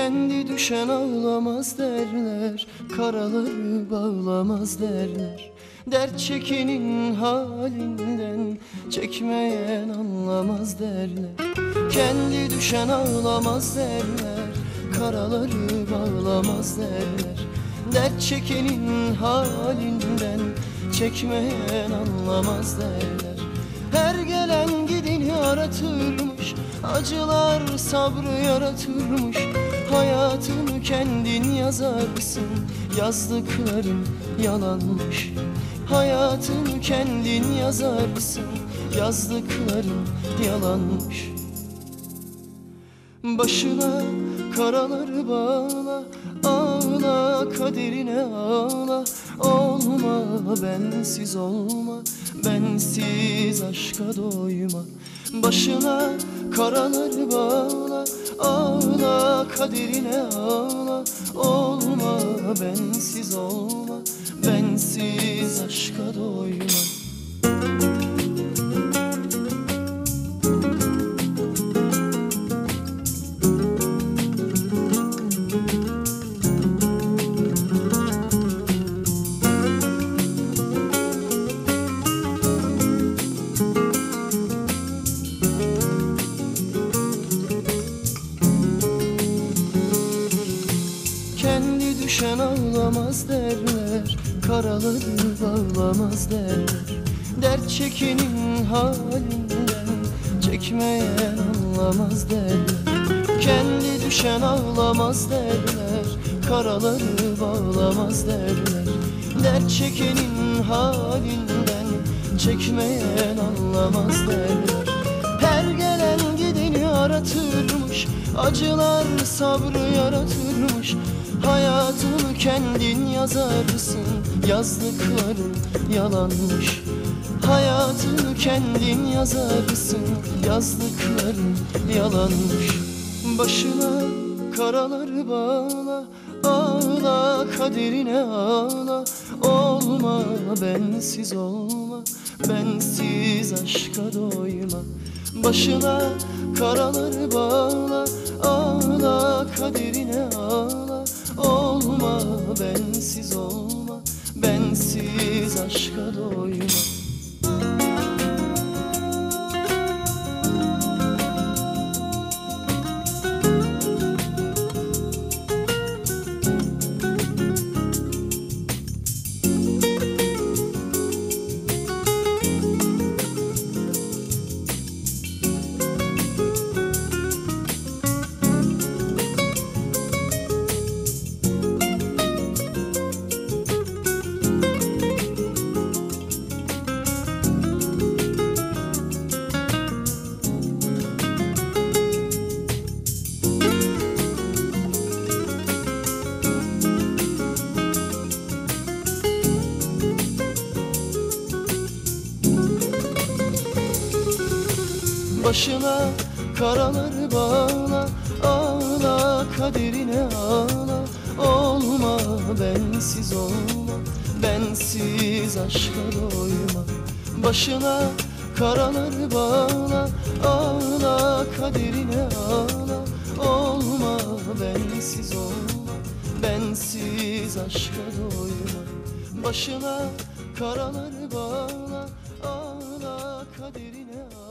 Kendi düşen ağlamaz derler, karaları bağlamaz derler. Dert çekenin halinden, çekmeyen anlamaz derler. Kendi düşen ağlamaz derler, karaları bağlamaz derler. Dert çekenin halinden, çekmeyen anlamaz derler. Her gelen gideni aratırmış, acılar sabrı yaratırmış. Hayatını kendin yazarsın, yazdıkların yalanmış. Hayatını kendin yazarsın, yazdıkların yalanmış. Başına karaları bağla, ağla kaderine ağla. Olma bensiz olma, bensiz aşka doyma. Başına karaları bağla, ağla kaderine ağla. Olma bensiz olma, bensiz aşka doyma. Kendi düşen ağlamaz derler, karaları bağlamaz derler. Dert çekenin halinden, çekmeyen anlamaz derler. Kendi düşen ağlamaz derler, karaları bağlamaz derler. Dert çekenin halinden, çekmeyen anlamaz derler. Her gelen gideni aratırmış, acılar sabrı yaratırmış. Hayatını kendin yazarsın, yazdıkların yalanmış. Hayatını kendin yazarsın, yazdıkların yalanmış. Başına karaları bağla, ağla kaderine ağla. Olma bensiz olma, bensiz aşka doyma. Başına karaları bağla, ağla kaderine ağla. Olma bensiz olma, bensiz aşka doyma. Başına karaları bağla, ağla kaderine ağla. Olma bensiz olma, bensiz aşka doyma. Başına karaları bağla, ağla kaderine ağla. Olma bensiz olma, bensiz aşka doyma. Başına karaları bağla, ağla kaderine ağla.